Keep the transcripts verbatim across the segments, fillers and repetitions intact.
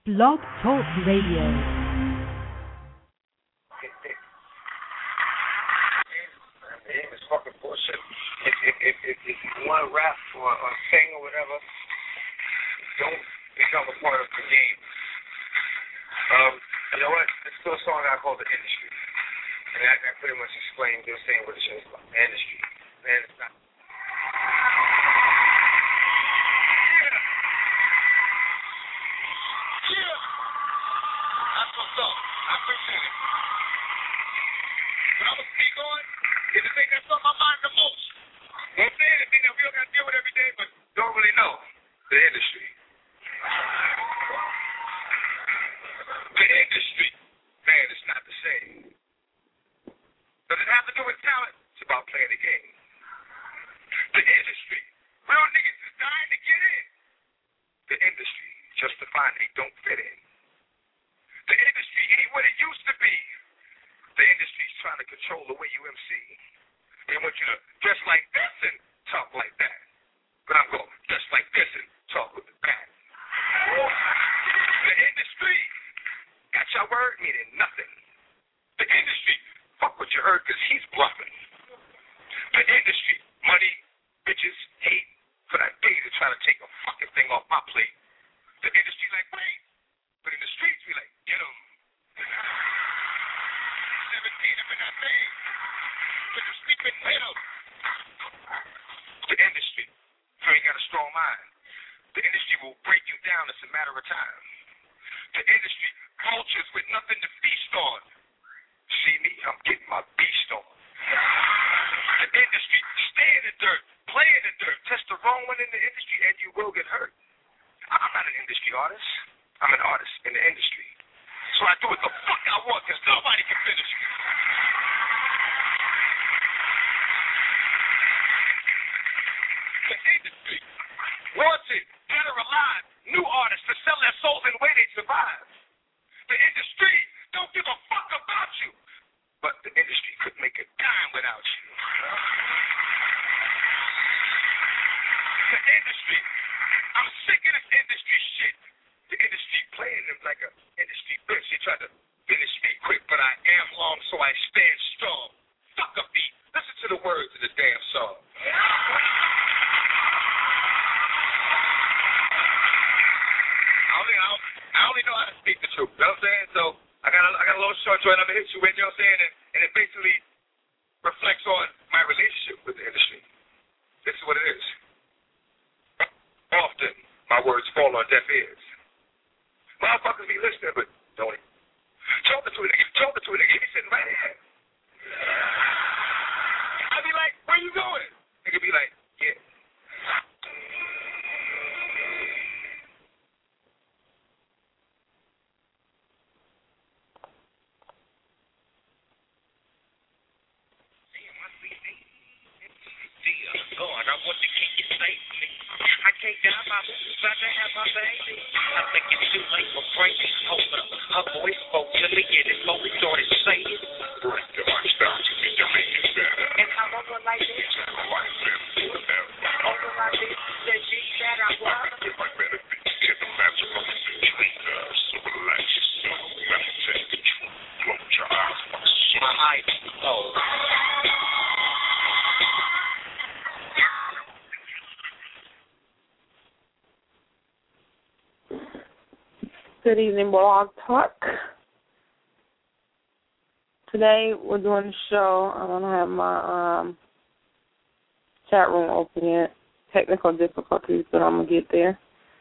Blog Talk Radio. It's fucking bullshit. If, if, if, if, if you want to rap or, or sing or whatever, don't become a part of the game. Um, you know what? There's still a song I call The Industry. And that, that pretty much explains they're saying what the show's about. The industry. Man, it's not. Yeah. Yeah. That's what's up. I appreciate it. But I'm going to speak on is the thing that's on my mind the most. You know what I'm saying? The thing that we don't got to deal with every day, but don't really know. The industry. The industry. Man, it's not the same. Does it have to do with talent? It's about playing the game. The industry. Real niggas is dying to get in. The industry. Justifying they don't fit in. The industry ain't what it used to be. The industry's trying to control the way you M C. They want you to dress like this and talk like that. But I'm going to dress like this and talk with the back. The industry got your word meaning nothing. The industry, fuck what you heard because he's bluffing. The industry, money, bitches, hate for that day to try to take a fucking thing off my plate. The industry like, wait. But in the streets, we like, get them. seventeen up in that thing. Put them sleeping, hit them. The industry, if you ain't got a strong mind, the industry will break you down. It's a matter of time. The industry, cultures with nothing to feast on. See me, I'm getting my beast on. The industry, stay in the dirt, play in the dirt, test the wrong one in the industry, and you will get hurt. I'm not an industry artist. I'm an artist in the industry. So I do what the fuck I want because nobody can finish me. The industry wants it, dead or alive, new artists to sell their souls in the way they survive. The industry don't give a fuck about you. But the industry could make a dime without you. The industry, I'm sick of this industry shit. The industry playing them like an industry bitch. He tried to finish me quick, but I am long, so I stand strong. Fuck a beat. Listen to the words of the damn song. I only, I only, I only know how to speak the truth. You know what I'm saying? So I got a, I got a little short joint I'm going to hit you with, you know what I'm saying? And, and it basically reflects on my relationship with the industry. This is what it is. Often, my words fall on deaf ears. Motherfuckers be listening, but don't even. Talking to a nigga, talking to a nigga, he sitting right here. I be like, where you going? Nigga be like, yeah. God, I want to keep you safe, nigga. I can't die, my boots about to have my baby. I think it's too late for Frank. Hold up, her voice spoke to me, and it slowly started saying, break the watch down to me to make it better. And I'm over like this. Over like this, the G that I was. If I better be, get the magic of the trainer. So relax yourself, let me take control. Close your eyes, my soul. My eyes, oh. Good evening, Blog Talk. Today we're doing a show. I don't have my um, chat room open yet. Technical difficulties, but I'm going to get there.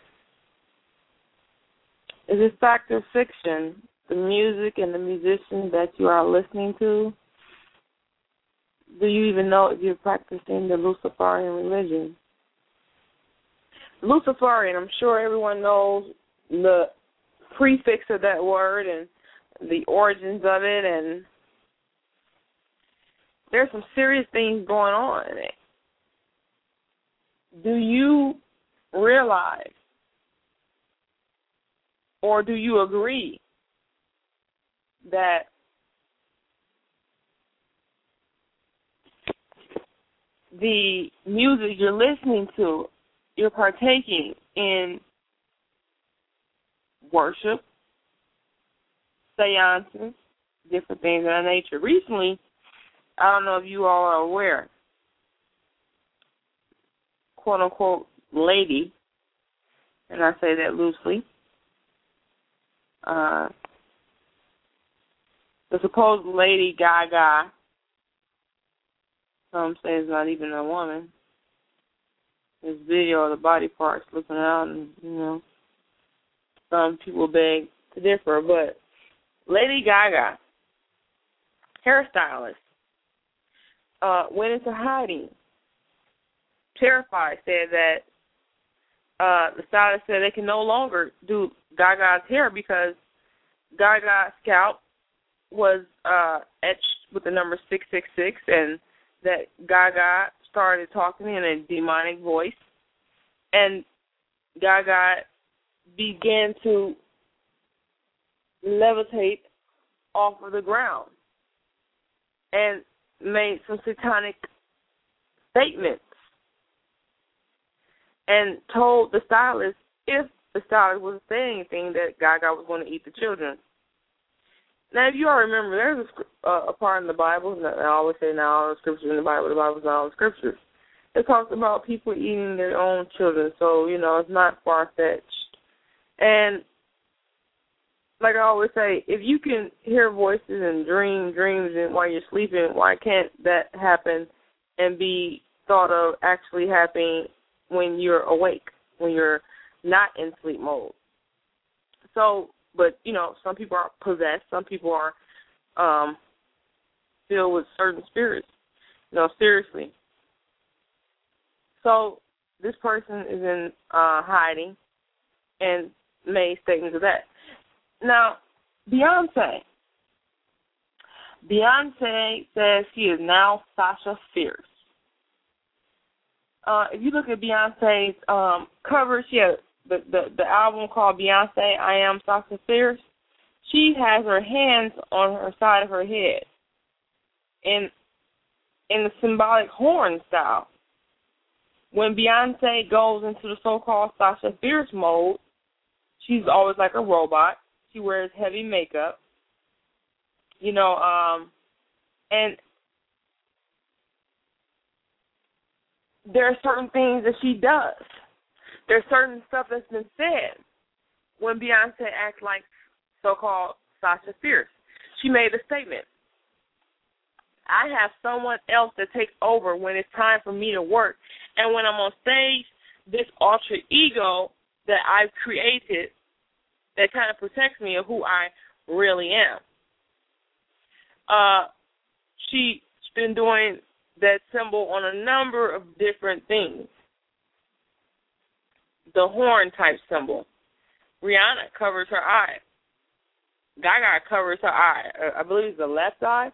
Is it fact or fiction, the music and the musicians that you are listening to? Do you even know if you're practicing the Luciferian religion? Luciferian, I'm sure everyone knows the prefix of that word and the origins of it, and there's some serious things going on in it. Do you realize, or do you agree that the music you're listening to, you're partaking in worship, seances, different things of that nature. Recently, I don't know if you all are aware, quote unquote lady, and I say that loosely, uh, the supposed Lady Gaga, some say it's not even a woman. This video of the body parts looking out, and, you know, some people beg to differ, but Lady Gaga, hairstylist, uh, went into hiding. Terrified, said that uh, the stylist said they can no longer do Gaga's hair because Gaga's scalp was uh, etched with the number six six six, and that Gaga started talking in a demonic voice, and Gaga began to levitate off of the ground and made some satanic statements and told the stylist, if the stylist was saying anything, that Gaga was going to eat the children. Now, if you all remember, there's a, uh, a part in the Bible, and I always say now all the scriptures in the Bible, the Bible's not all the scriptures. It talks about people eating their own children, so, you know, it's not far-fetched. And like I always say, if you can hear voices and dream dreams and while you're sleeping, why can't that happen and be thought of actually happening when you're awake, when you're not in sleep mode? So, but, you know, some people are possessed, some people are um, filled with certain spirits, you know, seriously. So this person is in uh, hiding and made statements of that. Now, Beyonce. Beyonce says she is now Sasha Fierce. Uh, if you look at Beyonce's um, cover, she has the, the, the album called Beyonce, I Am Sasha Fierce. She has her hands on her side of her head in in the symbolic horn style. When Beyonce goes into the so-called Sasha Fierce mode, she's always like a robot. She wears heavy makeup, you know, um, and there are certain things that she does. There's certain stuff that's been said when Beyonce acts like so-called Sasha Fierce. She made a statement. I have someone else that takes over when it's time for me to work. And when I'm on stage, this alter ego that I've created that kind of protects me of who I really am. Uh, she's been doing that symbol on a number of different things. The horn type symbol. Rihanna covers her eye. Gaga covers her eye. I believe it's the left eye.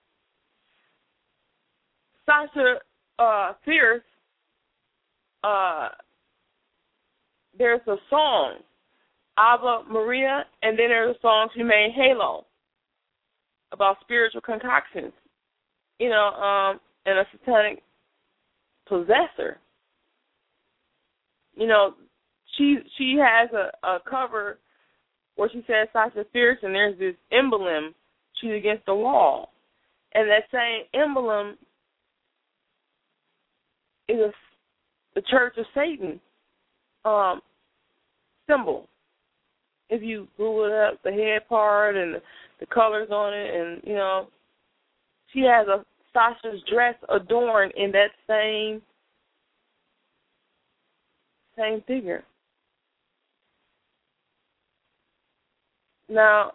Sasha uh, Fierce, uh, there's a song, Ave Maria, and then there's a song she made, Halo, about spiritual concoctions, you know, um, and a satanic possessor. You know, she she has a, a cover where she says Sasha Fierce, and there's this emblem, she's against the wall. And that same emblem is a, the Church of Satan um, symbol. If you Google it up, the head part and the, the colors on it, and, you know, she has a Sasha's dress adorned in that same same figure. Now,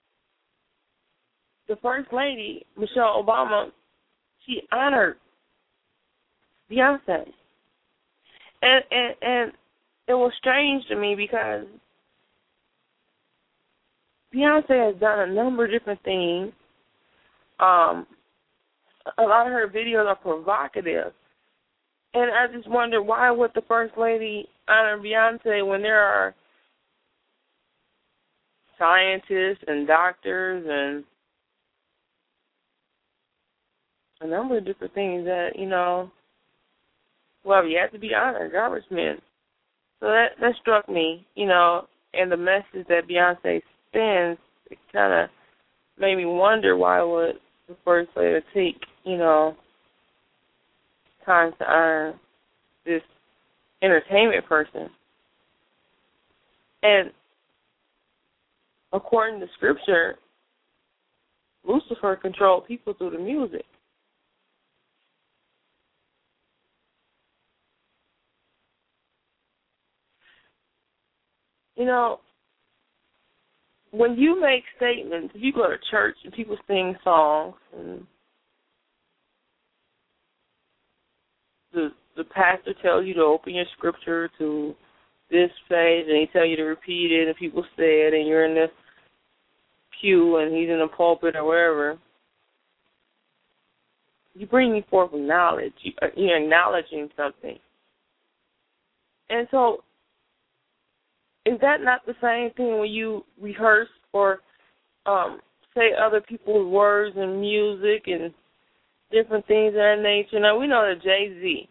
the First Lady, Michelle Obama, she honored Beyonce. And, and, and it was strange to me because Beyonce has done a number of different things. Um, a lot of her videos are provocative. And I just wonder, why would the First Lady honor Beyonce when there are scientists and doctors and a number of different things that, you know, well, you have to be honored, garbage men. So that, that struck me, you know, and the message that Beyonce sends, it kind of made me wonder why would the First Lady take, you know, time to earn this entertainment person. And according to Scripture, Lucifer controlled people through the music. You know, when you make statements, if you go to church and people sing songs and the the pastor tells you to open your scripture to this page and he tell you to repeat it and people say it and you're in the pew and he's in the pulpit or wherever, you're bringing forth knowledge. You're acknowledging something. And so is that not the same thing when you rehearse or um, say other people's words and music and different things of that nature? Now, we know that Jay-Z,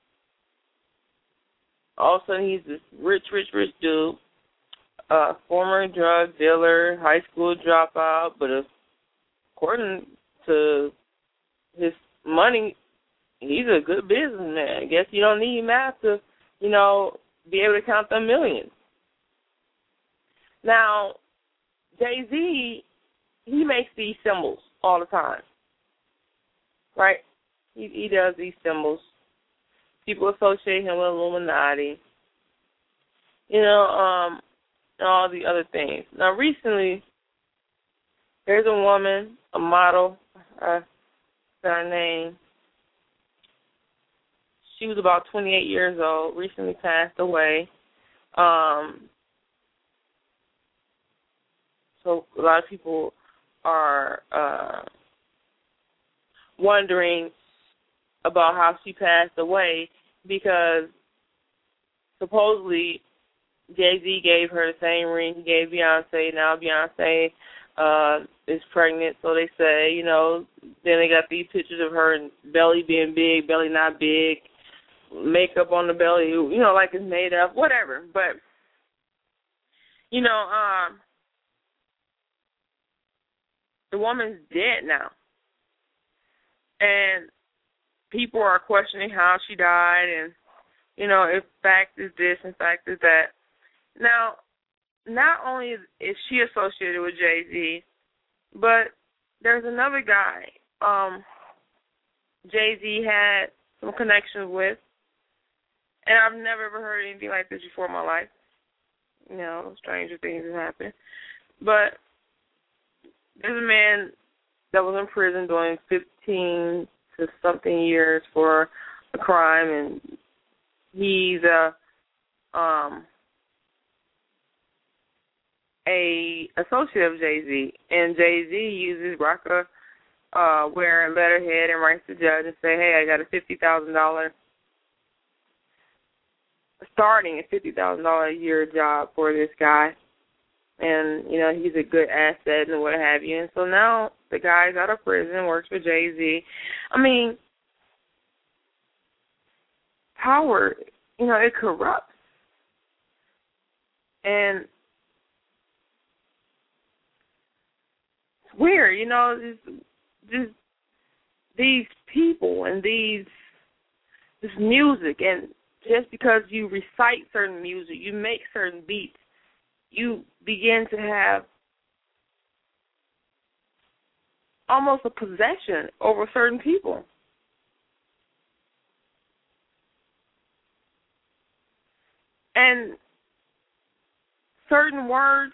all of a sudden he's this rich, rich, rich dude, uh, former drug dealer, high school dropout, but according to his money, he's a good businessman. I guess you don't need math to, you know, be able to count the millions. Now, Jay-Z, he makes these symbols all the time, right? He, he does these symbols. People associate him with Illuminati, you know, um, and all the other things. Now, recently, there's a woman, a model, uh, her name. She was about twenty-eight years old, recently passed away. Um, so a lot of people are uh, wondering about how she passed away because supposedly Jay-Z gave her the same ring he gave Beyonce. Now Beyonce uh, is pregnant, so they say, you know, then they got these pictures of her belly being big, belly not big, makeup on the belly, you know, like it's made up, whatever. But, you know, um, the woman's dead now. And people are questioning how she died and, you know, if fact is this and fact is that. Now, not only is she associated with Jay-Z, but there's another guy um, Jay-Z had some connections with, and I've never ever heard anything like this before in my life. You know, stranger things have happened. But there's a man that was in prison doing fifteen to something years for a crime, and he's a um, a associate of Jay-Z, and Jay-Z uses Rocka uh, wearing letterhead and writes to the judge and say, hey, I got a fifty thousand dollars starting a fifty thousand dollars a year job for this guy. And, you know, he's a good asset and what have you. And so now the guy's out of prison, works for Jay-Z. I mean, power, you know, it corrupts. And it's weird, you know, just, just these people and these, this music, and just because you recite certain music, you make certain beats, you begin to have almost a possession over certain people. And certain words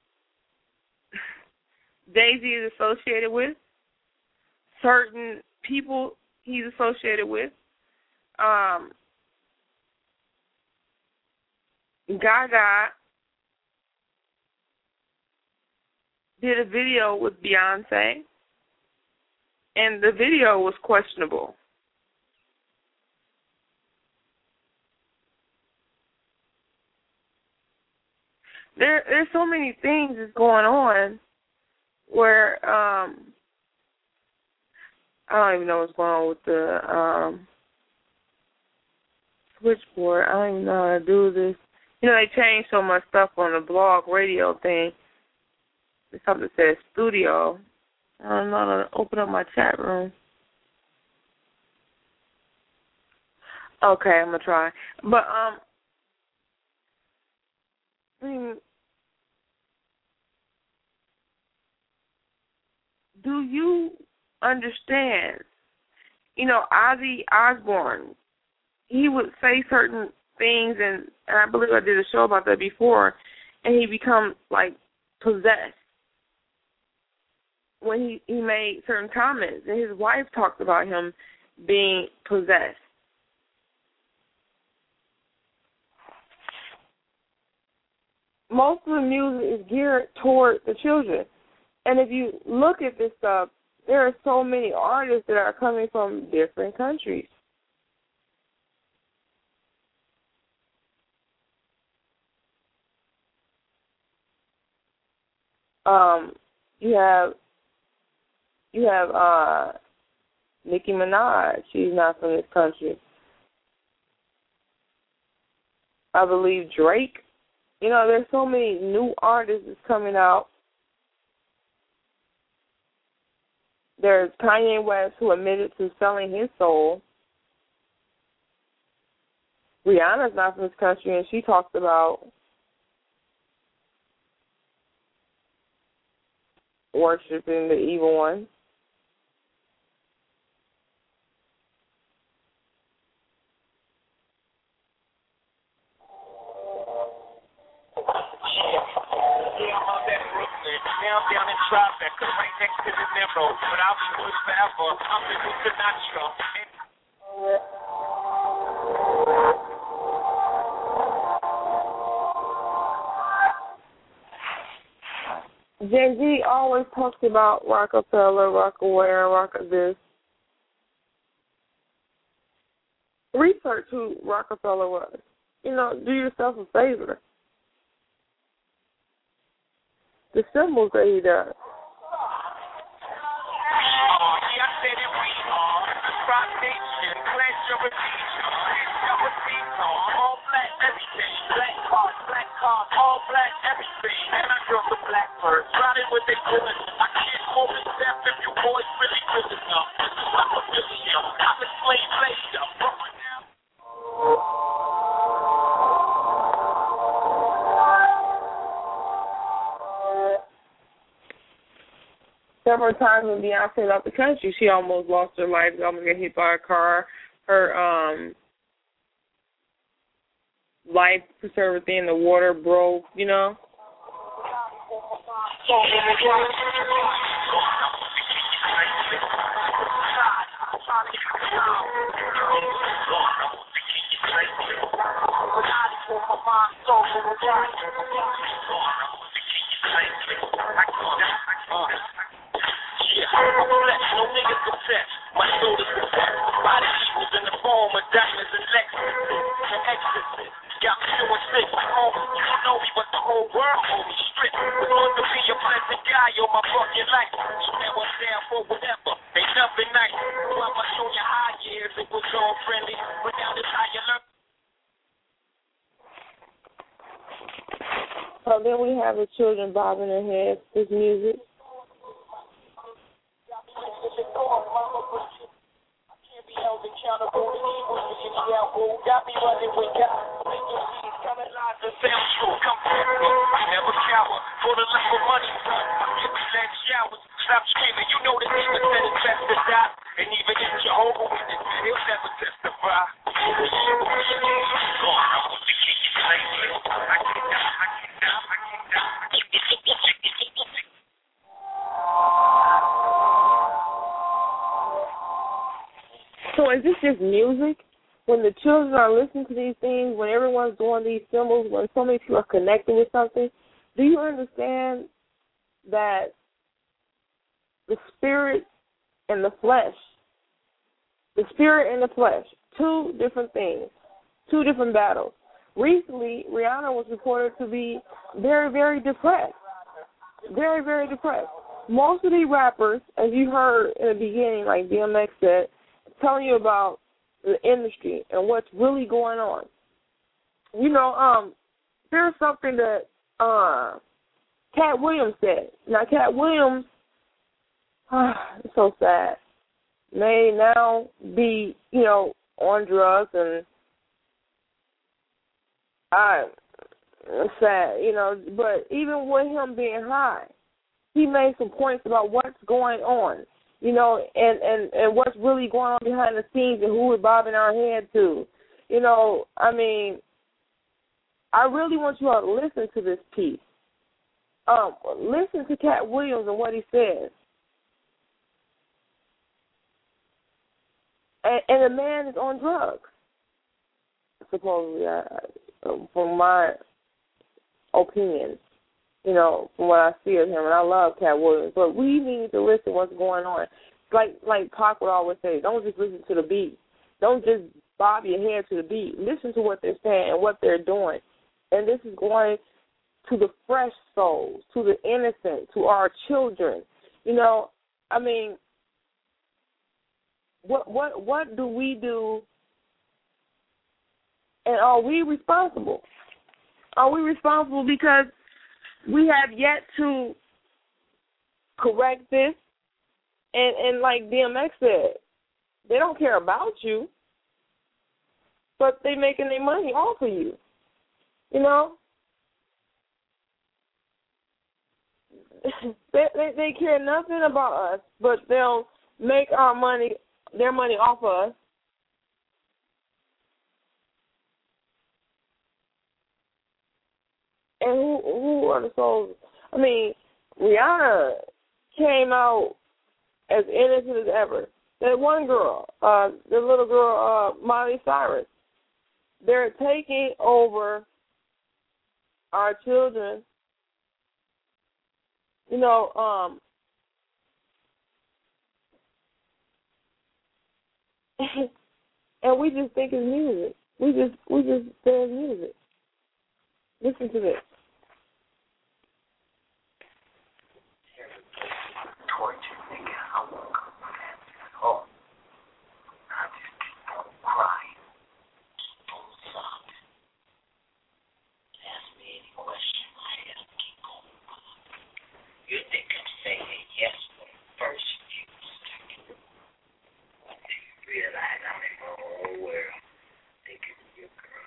Jay-Z is associated with, certain people he's associated with. Um, Gaga did a video with Beyonce, and the video was questionable. There, there's so many things that's going on where um, I don't even know what's going on with the um, switchboard. I don't even know how to do this. You know, they changed so much stuff on the blog radio thing. There's something that says studio. I don't know how to open up my chat room. Okay, I'm going to try. But, um, I mean, do you understand? You know, Ozzy Osbourne, he would say certain things, and, and I believe I did a show about that before, and he become, like, possessed when he, he made certain comments, and his wife talked about him being possessed. Most of the music is geared toward the children. And if you look at this stuff, there are so many artists that are coming from different countries. Um, you have you have uh, Nicki Minaj. She's not from this country. I believe Drake. You know, there's so many new artists that's coming out. There's Kanye West, who admitted to selling his soul. Rihanna's not from this country, and she talks about worshiping the evil one. Now I'm down in Tribeca, right next to the Nero, but I'll be good forever. I'm the new Sinatra. Jay-Z always talks about Rockefeller, Rockaware, Rock this. Research who Rockefeller was. You know, do yourself a favor. The symbols that he does. All black everything, black cars, black cars, all black everything. And I drove the Blackbird, riding with they bullets. I can't hold a step if you boys really good enough. This is not a million. I'm a slave later. Several times when Beyonce left the country, she almost lost her life, almost got hit by a car. Her um, life preserver thing in the water broke, you know. I'm blessed, no niggas confess. My shoulders confess. Body equals in the form of diamonds and Lexus. And exorcist. Got me doing six. Oh, you don't know me, but the whole world hold me strict. It's going to be a pleasant guy on my fucking life. So now I'm down for whatever. Ain't nothing nice. Well, I show you high years, it was all friendly. But now this how you learn. So then we have the children bobbing their heads, this music. Held accountable to evil, the elbow got me running with God. Make your seeds come alive and sound true. Come through me, I never cower. For the love of money, son, I give me land showers. Stop screaming, you know the demon said it's best to die. And even if Jehovah Witness, he'll never testify. I can die, I can die, I can die. So is this just music? When the children are listening to these things, when everyone's doing these symbols, when so many people are connected with something, do you understand that the spirit and the flesh, the spirit and the flesh, two different things, two different battles. Recently, Rihanna was reported to be very, very depressed, very, very depressed. Most of these rappers, as you heard in the beginning, like D M X said, telling you about the industry and what's really going on. You know, um, there's something that uh, Cat Williams said. Now, Cat Williams, ah, it's so sad, may now be, you know, on drugs, and I, it's sad, you know, but even with him being high, he made some points about what's going on, you know, and, and, and what's really going on behind the scenes and who we're bobbing our head to. You know, I mean, I really want you all to listen to this piece. Um, listen to Cat Williams and what he says. And, and the man is on drugs, supposedly, I, from my opinion, you know, from what I see of him. And I love Cat Williams. But we need to listen to what's going on. Like like Pac would always say, don't just listen to the beat. Don't just bob your head to the beat. Listen to what they're saying and what they're doing. And this is going to the fresh souls, to the innocent, to our children. You know, I mean, what what what do we do, and are we responsible? Are we responsible because we have yet to correct this? And, and like D M X said, they don't care about you, but they making their money off of you. You know? they, they they care nothing about us, but they'll make our money, their money off of us. And who who are the souls? I mean, Rihanna came out as innocent as ever. That one girl, uh, the little girl, uh, Miley Cyrus, they're taking over our children. You know, um, and we just think it's music. We just we just there's music. Listen to this. Torture, nigga. I woke up home. I just keep on crying. Keep on sobbing. Ask me any question I have to keep on crying. You think I'm saying yes for the first few seconds. When you realize I'm in my own world, thinking of your girl.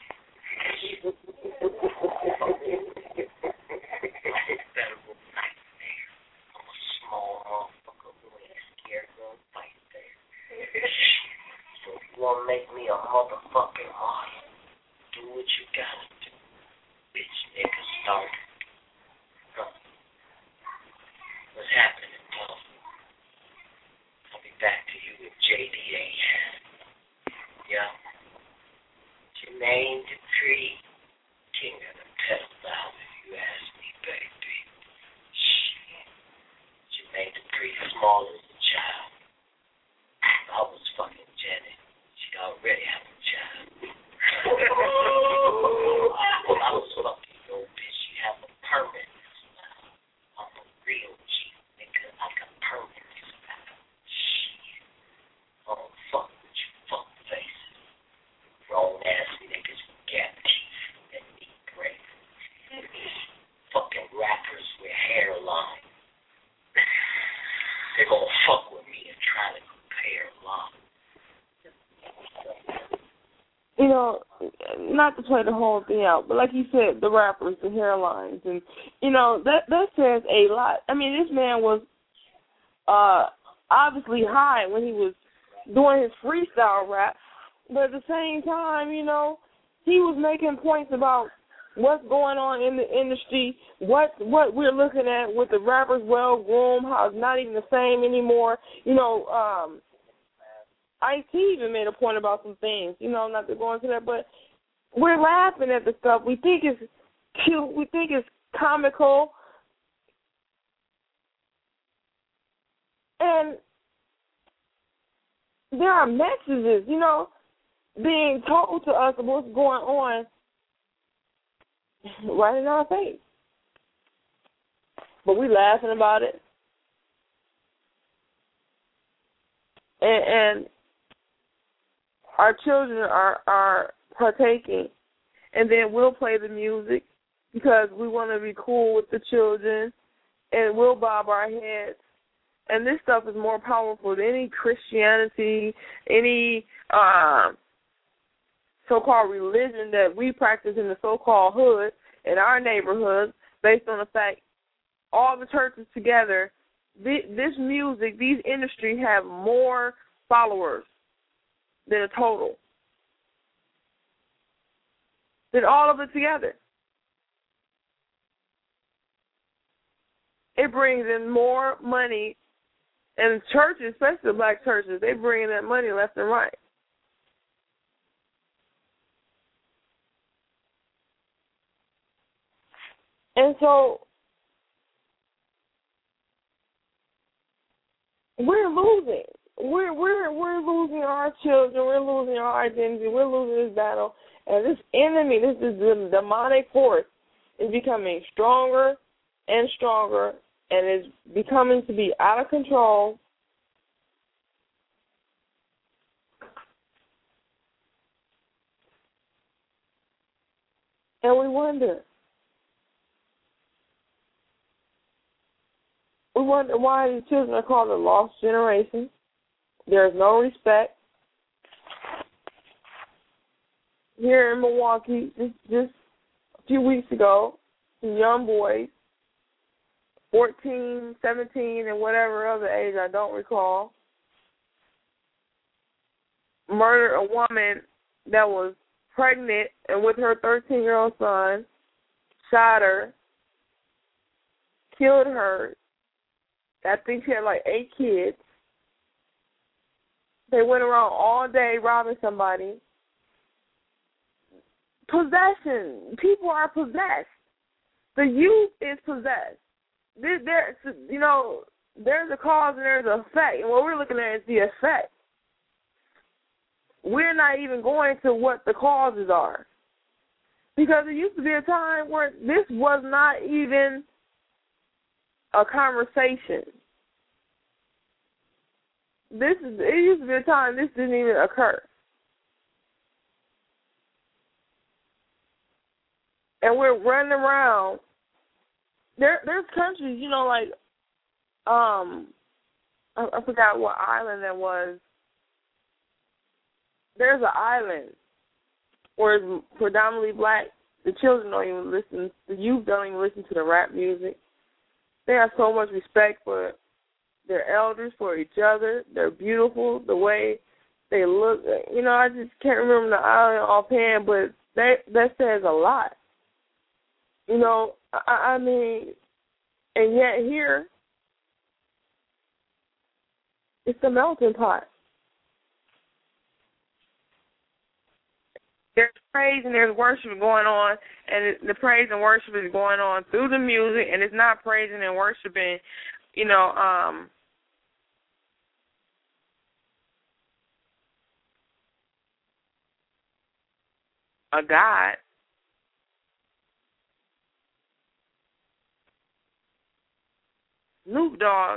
Federal nightmare. I'm a small motherfucker who ain't scared of no fight there. So if you want to make me a motherfucking martyr, do what you gotta do. Bitch, nigga, start. Huh. What's happening, Puff? I'll be back to you with J D A. Yeah. Jermaine Dupri, king of the pedophiles, if you ask me, baby. Shit. Jermaine Dupri, small as a child. I was fucking Janet. She'd already have a child. I was fucking your bitch. You have a permit now. I'm a real G, nigga. I got permits now. Shit. I don't fuck with you fuck faces. Grown ass niggas with gap teeth and knee break. Fucking rappers with hairline. They gonna fuck with me and try to compare line. You know, not to play the whole thing out, but like you said, the rappers, the hairlines, and you know that that says a lot. I mean, this man was uh, obviously high when he was doing his freestyle rap, but at the same time, you know, he was making points about what's going on in the industry, what what we're looking at with the rappers well groomed, how it's not even the same anymore. You know, um, Ice-T even made a point about some things, you know, not to go into that, but we're laughing at the stuff. We think it's cute. We think it's comical. And there are messages, you know, being told to us of what's going on right in our face. But we laughing about it. And, and our children are, are partaking and then we'll play the music because we want to be cool with the children, and we'll bob our heads. And this stuff is more powerful than any Christianity, any uh, so-called religion that we practice in the so-called hood in our neighborhoods, based on the fact all the churches together, this music, these industries have more followers than a total, than all of it together. It brings in more money, and churches, especially the black churches, they bring in that money left and right. And so we're losing. We're we're we're losing our children. We're losing our identity. We're losing this battle. And this enemy, this is the demonic force, is becoming stronger and stronger, and is becoming to be out of control. And we wonder. We wonder why these children are called the lost generation. There's no respect. Here in Milwaukee, just, just a few weeks ago, some young boys, fourteen, seventeen, and whatever other age I don't recall, murdered a woman that was pregnant and with her thirteen-year-old son, shot her, killed her. I think she had like eight kids. They went around all day robbing somebody. Possession. People are possessed. The youth is possessed. There, there, you know, there's a cause and there's an effect. And what we're looking at is the effect. We're not even going to what the causes are. Because there used to be a time where this was not even a conversation. This is it used to be a time this didn't even occur. And we're running around. There there's countries, you know, like um I, I forgot what island that was. There's an island where it's predominantly black. The children don't even listen, the youth don't even listen to the rap music. They have so much respect for their elders, for each other. They're beautiful, the way they look. You know, I just can't remember the island offhand, but that that says a lot. You know, I, I mean, and yet here, it's a melting pot. There's praise and there's worship going on, and it, the praise and worship is going on through the music, and it's not praising and worshiping, you know, um, a God. Snoop Dogg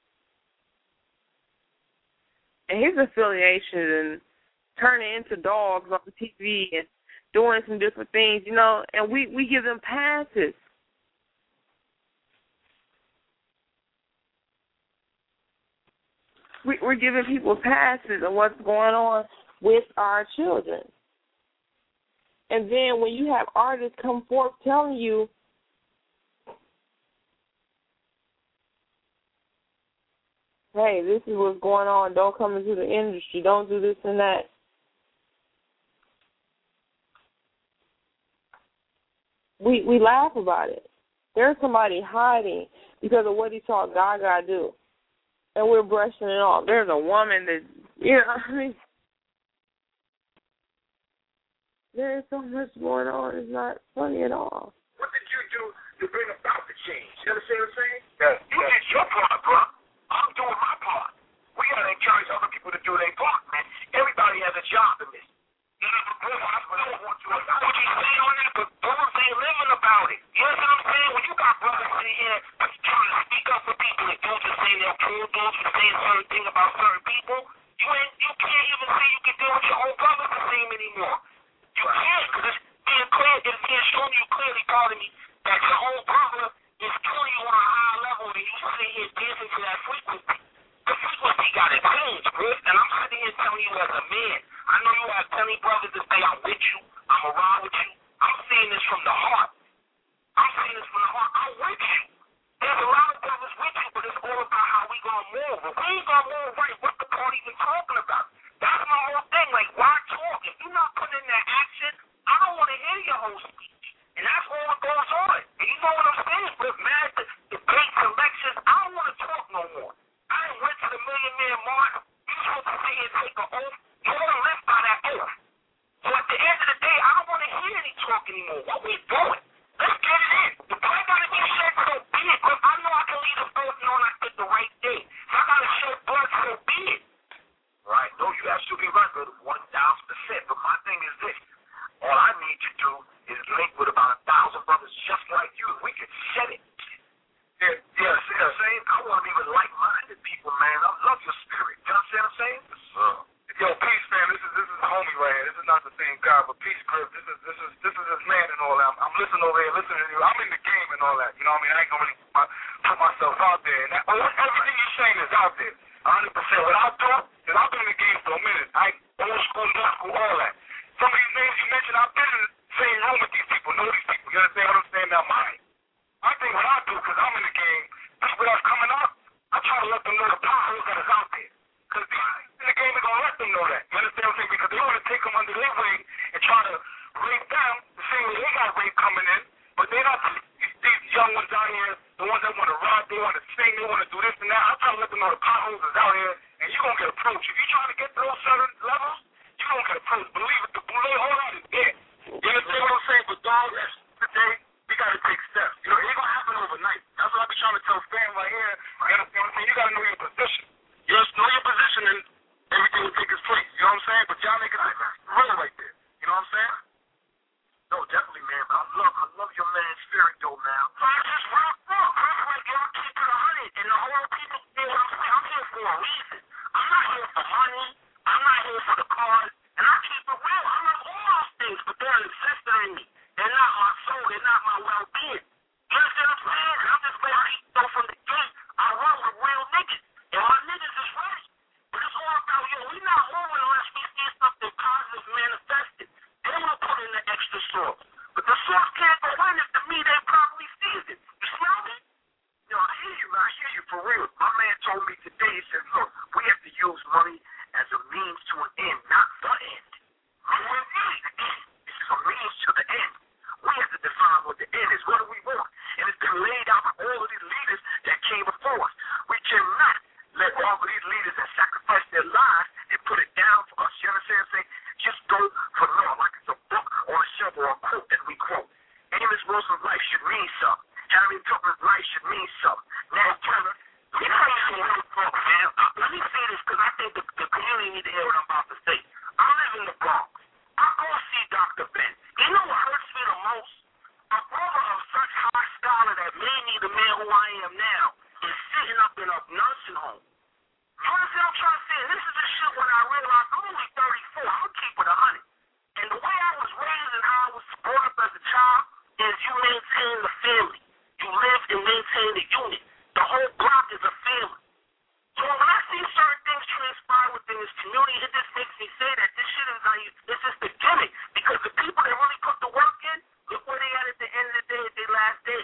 and his affiliations and turning into dogs on T V and doing some different things, you know, and we, we give them passes. We, we're giving people passes on what's going on with our children. And then when you have artists come forth telling you, hey, this is what's going on, don't come into the industry, don't do this and that. We we laugh about it. There's somebody hiding because of what he saw Gaga do. And we're brushing it off. There's a woman that, you know, I mean, there is so much going on. It's not funny at all. What did you do to bring about the change? You understand what I'm saying? Yeah. You yeah. did your part, bro. I'm doing my part. We got to encourage other people to do their part, man. Everybody has a job in this. You know, the boys, I don't want to. What you saying on that, but brothers ain't living about it. You know what I'm saying? When you got brothers sitting here trying to speak up for people and don't just say they're cool, don't just say a certain thing about certain people, you ain't, you can't even say you can deal with your own brothers the same anymore. You can't, because it's being clear telling me that your whole brother is killing you on a high level and you sit here dancing to that frequency. The frequency got to change, Chris, and I'm sitting here telling you as a man. I know you have plenty brothers that say I'm with you, I'm around with you. I'm saying this from the heart. I'm saying this from the heart. I'm with you. There's a lot of brothers with you, but it's all about how we gonna move. If we ain't gonna move right, what's the point even talking about? That's my whole thing. Like, why talk? If you're not putting in that action, I don't want to hear your whole speech. And that's all that goes on. And you know what I'm saying? But man, the debates, elections, I don't want to talk no more. I done went to the Million Man March. You supposed to sit here and take an oath. You want to live by that oath. So at the end of the day, I don't want to hear any talk anymore. What we doing? Let's get it in. The blood got to be shed, so be it. Because I know I can leave the earth knowing I did the right thing. So I got to shed blood, so be it. Right. No, you absolutely right, brother. one thousand percent. But my thing is this. All I need to do is link with about a thousand brothers just like you. If we could set it. Yeah, yeah, see what I'm saying? I want to be with like-minded people, man. I love your spirit. You understand what I'm saying? Yes, sir. Yo, peace, man. This is this is homie right here. This is not the same guy, but peace, Griff. This is this is this is his man and all that. I'm, I'm listening over here, listening to you. I'm in the game and all that. You know what I mean? I ain't gonna really put, my, put myself out there. And that, oh, everything you're saying is out there. one hundred percent. What I'll do is I've been in the game for a minute. I old school, new school, all that. Some of these names you mentioned, I've been in the same room with these people, know these people. You understand what I'm saying? Now, mine. I think what I do, because I'm in the game, people that's coming up, I try to let them know the potholes that is out there. Because in the game, they're going to let them know that. You understand what I'm saying? Because they want to take them under their wing and try to rape them the same way they got rape coming in. But they're not these, these young ones out here, the ones that want to rob, they want to sing, they want to do this and that. I try to let them know the potholes is out here, and you're going to get approached. If you try to get to those certain levels, you're going to get approached. Believe it, the bullet, all that is there. You understand what I'm saying? But dog, today, we got to take steps. You know, it ain't going to happen overnight. That's what I be trying to tell fam right here. You understand what I'm saying? You got to know your position. You just know your position and everything will take its place. You know what I'm saying? But y'all make it real right there. You know what I'm saying? No, definitely, man. But I love, I love your man's spirit, though, man. So it's just real talk. I'm like, y'all keep it a hundred. And the whole people, you know what I'm saying? I'm here for a reason. I'm not here for money. I'm not here for the cause. And I keep it real. I love all those things, but they're an sister in me. They're not my soul. They're not my well-being. You understand what I'm saying? And I'm just glad I keep them from the gate. I run with real niggas. And my niggas is ready. But it's all about, yo, we not moving unless we see something positive manifested. They want to put in the extra sauce. But the sauce can't go in if to me they probably sees it. You smell me? Yo, I hear you, man. I hear you for real. My man told me today, he said, look, we have to use money as a means to an end, not the end. I want to be the end. This is a means to the end. We have to define what the end is. What do we want? And it's been laid out by all of these leaders that came before us. We cannot let all of these leaders that sacrifice their lives and put it down for us. You understand what I'm saying? Just go for law like it's a book or a shelf or a quote that we quote. Amos Wilson's life should mean something. Harriet Tubman's life should mean something. Nat Turner, let me tell you some real talk, man. Uh, let me say this because I think the, the community need to hear what I'm about to say. I live in the Bronx. I go see Doctor Ben. You know what hurts me the most? A brother of such high scholar that made me the man who I am now is sitting up in a nursing home. You understand what I'm trying to say? This is the shit when I realized I'm only thirty-four. I'm keeping a hundred. And the way I was raised and how I was brought up as a child is you maintain the family. You live and maintain the unit. The whole block is a family. So when I see certain things transpire within this community, it just makes me say that this shit is like, it's just a gimmick. Because the people that really put the work in, look where they at at the end of the day, at their last day.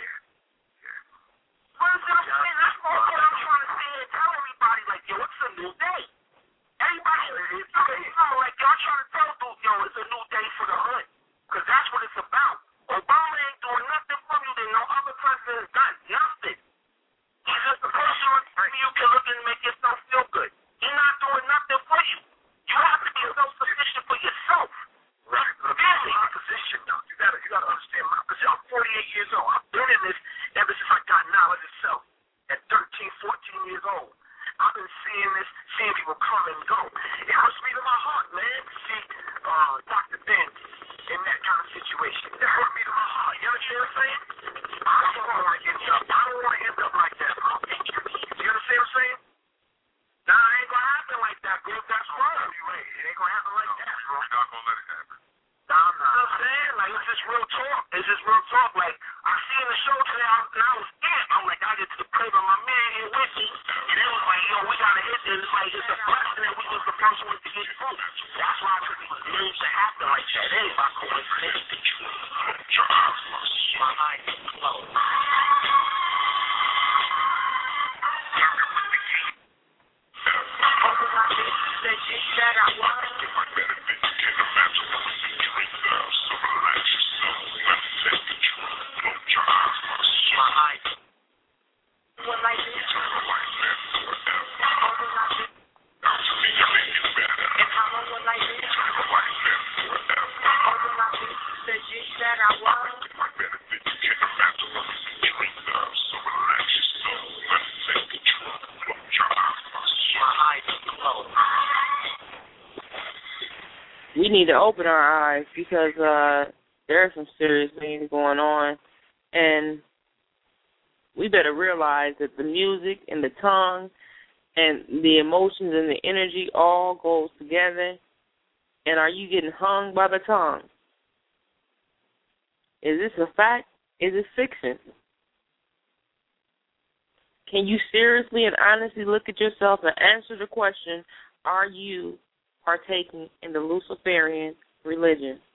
What is it I'm saying? That's all what I'm trying to say and tell everybody, like, yo, it's a new day. Everybody, it's, you know, like, y'all trying to tell dude, yo, it's a new day for the hood. Because that's what it's about. Obama ain't doing nothing for you that no other president has done. Nothing. He's just a person you can look and make yourself feel good. He's not doing nothing for you. You have to be self-sufficient for yourself. Right. Really. My position, though. You gotta, you gotta understand my position. I'm forty-eight years old. I've been in this ever since I got knowledge itself. At thirteen, fourteen years old. I've been seeing this, seeing people come and go. It hurts me to my heart, man, to see uh, Doctor Ben in that kind of situation. It hurt me to my heart. You understand what I'm saying? I don't want to end up. I don't want to end up like that. You understand what I'm saying? Nah, it ain't gonna happen like that, Group. That's wrong. It ain't gonna happen like that. We're not gonna let it happen. Nah, nah. You know what I'm saying? Like, it's just real talk. It's just real talk. Like, We need to open our eyes because uh, there are some serious things going on, and we better realize that the music and the tongue and the emotions and the energy all goes together. And are you getting hung by the tongue? Is this a fact? Is it fiction? Can you seriously and honestly look at yourself and answer the question, are you partaking in the Luciferian religion?